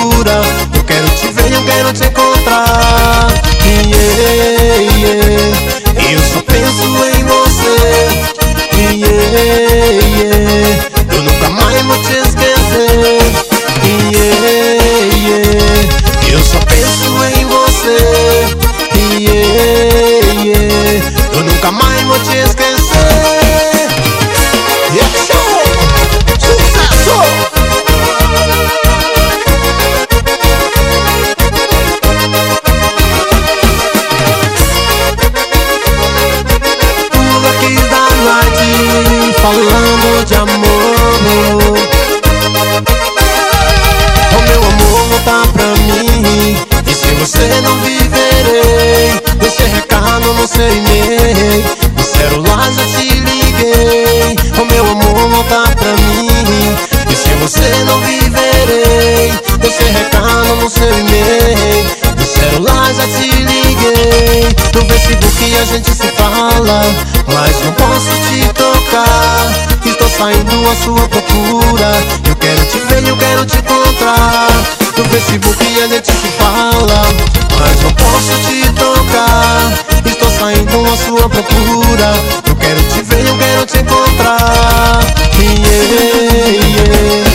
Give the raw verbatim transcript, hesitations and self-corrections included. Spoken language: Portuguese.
procura. Eu quero te ver, eu quero te encontrar. Yeah, yeah. Eu só penso em você. Yeah, yeah. Eu nunca mais vou te esquecer. Yeah, yeah. Eu só penso em você. Yeah, yeah. Eu nunca mais vou te esquecer. Yeah, show! Sucesso! Tudo aqui da noite, falando de amor. O meu amor volta pra mim, e se você não viverei. Deixei recado no seu e-mail, no celular já te liguei. O meu amor volta pra mim, e se você não viverei. Deixei recado no seu e-mail, no celular já te liguei. No Facebook a gente se fala, mas não posso te tocar. Estou saindo à sua procura. Eu quero te ver, eu quero te encontrar. No Facebook a gente se fala, mas não posso te tocar. Estou saindo à sua procura. Eu quero te ver, eu quero te encontrar. Yeah, yeah.